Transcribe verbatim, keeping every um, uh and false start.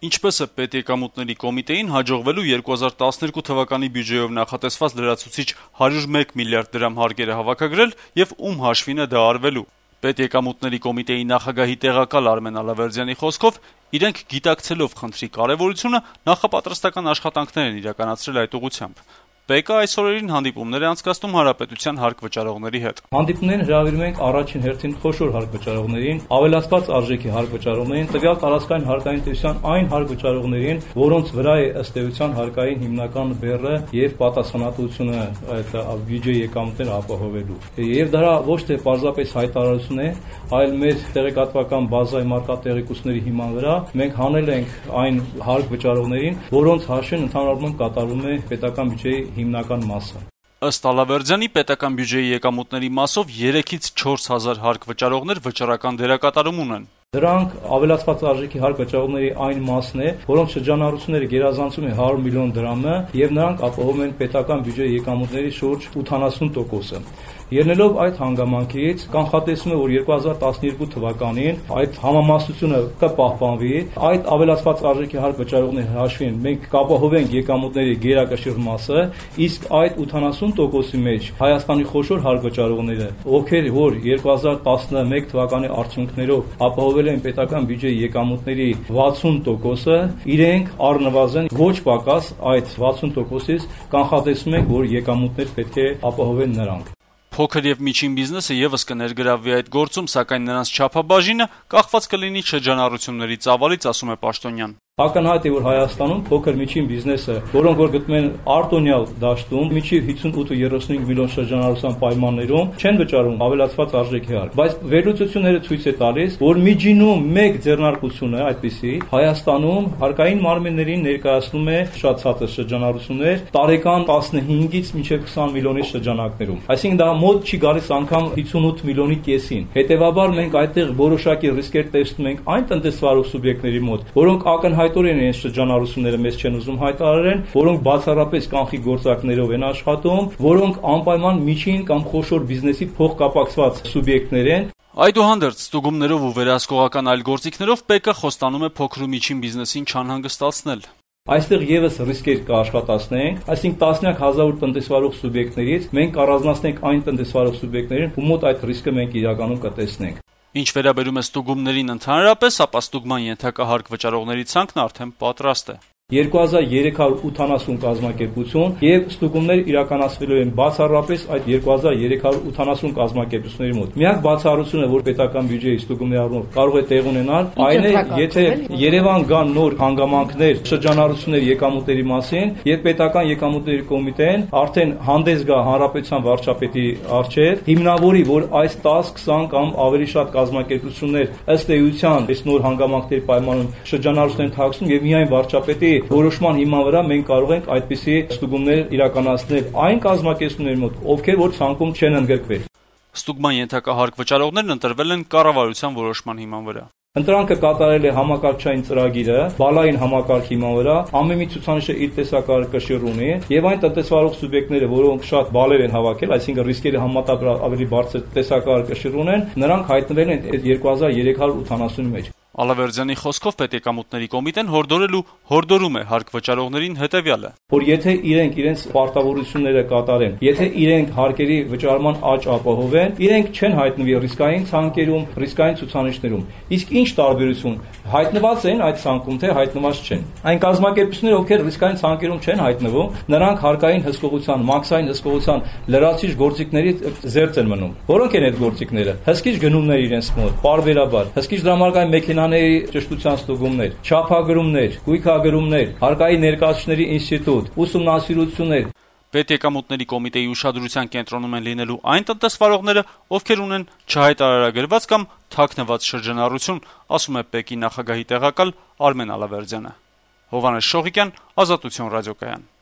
Ինչպես է պետեկամուտների կոմիտեին հաջողվելու երկու հազար տասներկու թվականի բյուջեով նախատեսված լրացուցիչ հարյուր մեկ միլիարդ դրամ հարկերը հավաքագրել եւ ում հաշվին է դա արվելու։ Պետեկամուտների կոմիտեի նախագահի տեղակալ Արմեն Ալավերդյանի խոսքով իրենք գիտակցելով խնդրի կարեւորությունը նախապատրաստական աշխատանքներ են իրականացրել այդ ուղղությամբ։ ՊԿ այս օրերին հանդիպումներ է անցկացնում հանրապետության հարկվճարողների հետ։ Հանդիպումներին հրավիրում ենք առաջին հերթին խոշոր հարկվճարողներին, ավելացված արժեքի հարկվճարողներին, տվյալ տարածքային հարկային տնտեսության այն հարկվճարողներին, որոնց վրա է ըստ էության հարկային հիմնական բեռը եւ պատասխանատվությունը այդ բյուջեի եկամուտներ ապահովելու։ Եվ դա ոչ թե պարզապես հայտարարություն է, այլ մեր տեղեկատվական բազայի մարկատեղեկությունների հիման վրա մենք հանել ենք այն հարկվճարողներին, որոնց հաշվին ընդհանրապես կատարվում է պետական բյուջեի հիմնական մասը։ Ըստ Ալավերդյանի պետական բյուջեի եկամուտների մասով երեքից չորս հազար հարկվճարողներ վճռական դերակատարում ունեն։ Դրանք ավելացված արժեքի հարկվճարողների այն մասն է, որոնց շրջանառությունները գերազանցում է հարյուր միլիոն դրամը եւ նրանք ապահովում են պետական բյուջեի եկամուտների շուրջ ութանասուն տոկոսը։ Ելնելով այդ հանգամանքից կանխատեսում է, որ երկու հազար տասներկու թվականին այդ համամասնությունը կպահպանվի, այդ ավելացված արժեքի հարկվճարողների հաշվին մենք կապահովենք եկամուտների գերակշիռ մասը, իսկ այդ ութանասուն տոկոսի մեջ Հայաստանի խոշոր հարկվճարողները, ովքեր որ երկու հազար տասնմեկ թվականի արդյունքներով ապահովել են պետական բյուջեի եկամուտների վաթսուն տոկոսը, իրենք առնվազն ոչ պակաս այդ վաթսուն տոկոսից կանխատեսում ենք, որ եկամուտներ պետք է ապահովեն նրանք։ Փոքր եւ միջին բիզնեսը եւս կներգրավվի այդ գործում, սակայն նրանց չափաբաժինը կախված կլինի շրջանառությունների ծավալից, ասում է Պաշտոնյան։ Ակնհայտ է, որ Հայաստանում փոքր միջին բիզնեսը, որոնք որ գտնվում են արտոնյալ դաշտում, միջին հիսունութ ու երեսունհինգ միլիոն շրջանառության պայմաններում չեն վճարում ավելացված արժեքի հարկ, բայց վերլուծությունները ցույց է տալիս, որ միջինում մեկ ձեռնարկությունը այդպիսի Հայաստանում հարկային մարմիններին ներկայացնում է շատ ցածր շրջանառություններ, տարեկան տասնհինգից մինչև քսան միլիոնի շրջանակներում։ Այսինքն դա մոտ չի գալիս անգամ հիսունութ միլիոնի կեսին։ Հետևաբար մենք այդտեղ որոշակի ռիսկեր տեսնում ենք այն տնտեսվարող սուբյեկտների մոտ, որոնք ակնհայտորեն են շրջանառությունները մեզ չեն ուզում հայտարարեն, որոնք բացառապես կանխիկ գործարքներով են աշխատում, որոնք անպայման միջին կամ խոշոր բիզնեսի փոխկապակցված սուբյեկտներ են։ Այդուհանդերձ ստուգումներով ու վերահսկողական այլ գործիքներով ՊԿ խոստանում է փոքր ու միջին բիզնեսին չանհանգստացնել։ Այստեղ եւս ռիսկեր կաշխատացնենք, այսինքն տասնյակ հազարավոր տնտեսվարող սուբյեկտներից մենք կառանձնացնենք այն տնտեսվարող սուբյեկտներին, ում մոտ այդ ռիսկը մենք իրականում կտեսնենք։ Ինչ վերաբերում է ստուգումներին ընդհանրապես, ապա ստուգման ենթակա հարկվճարողների ցանկն արդեն պատրաստ է։ երկու հազար երեք հարյուր ութանասուն կազմակերպություն եւ ստուգումներ իրականացվելու են բացառապես այդ երկու հազար երեք հարյուր ութանասուն կազմակերպությունների մոտ։ Միակ բացառությունը, որ պետական բյուջեի ստուգումների առումով կարող է տեղ ունենալ, այն է, եթե Երևան գան նոր հանգամանքներ, շրջանառություններ եկամուտների մասին եւ պետական եկամուտների կոմիտեն արդեն հանդես գա հանրապետության վարչապետի առջեւ, հիմնավորի, որ այս տասը քսան կամ ավելի շատ կազմակերպություններ ըստ էության այս նոր հանգամանքների պայմաններում շրջանառություն են թաքցնում եւ միայն վարչապետի որոշման հիման վրա մենք կարող ենք այդպիսի ստուգումներ իրականացնել այն կազմակերպությունների մոտ, ովքեր որ ցանկում չեն ընդգրկվել։ Ստուգման ենթակա հարկվճարողներն ընտրվել են կառավարության որոշման հիման վրա։ Ընտրանքը կատարել է համակարգչային ծրագիրը, բալային համակարգի հիման վրա, ամեն մի ցուցանիշը իր տեսակարգաշիռ ունի, եւ այն տնտեսվարող սուբյեկտները, որոնք շատ բալեր են հավաքել, այսինքն ռիսկերը համատաբար ավելի բարձր տեսակարգաշիռ ունեն, նրանք հայտնվել են երկու հազար երեք հարյուր ութանասունի մեջ։ Ալավերդյանի խոսքով պետեկամուտների կոմիտեն հորդորել ու հորդորում է հարկվճարողներին հետևյալը. որ եթե իրենք իրենց պարտավորությունները կատարեն, եթե իրենք հարկերի վճարման աճ ապահովեն, իրենք չեն հայտնվի ռիսկային ցանկերում, ռիսկային ցուցանիշներում։ Իսկ ինչ տարբերություն հայտնված են այդ ցանկում, թե հայտնված չեն։ Այն կազմակերպությունները, ովքեր ռիսկային ցանկերում չեն հայտնվում, նրանք հարկային հսկողության, մաքսային հսկողության լրացիչ գործիքների զերծ են մնում։ Որոնք են այդ գործիքները։ Հսկիչ գնումներ իրենց մոտ, պարբերաբար, հսկիչ դրամարկային մեքենաների ճշտության ստուգումներ, չափագրումներ, գույքագրումներ, հարկային ներկայացուցիչների ինստիտուտ, ուսումնասիրություններ։ Պետեկամուտների կոմիտեի ուշադրության կենտրոնում են լինելու այն տնտեսվարողները, ովքեր ունեն չհայտարարագրված կամ թաքնված շրջանառություն, ասում է ՊԿ նախագահի տեղակալ Արմեն Ալավերդյանը։ Հովհաննես Շողիկյան, Ազատություն ռադիոկայան։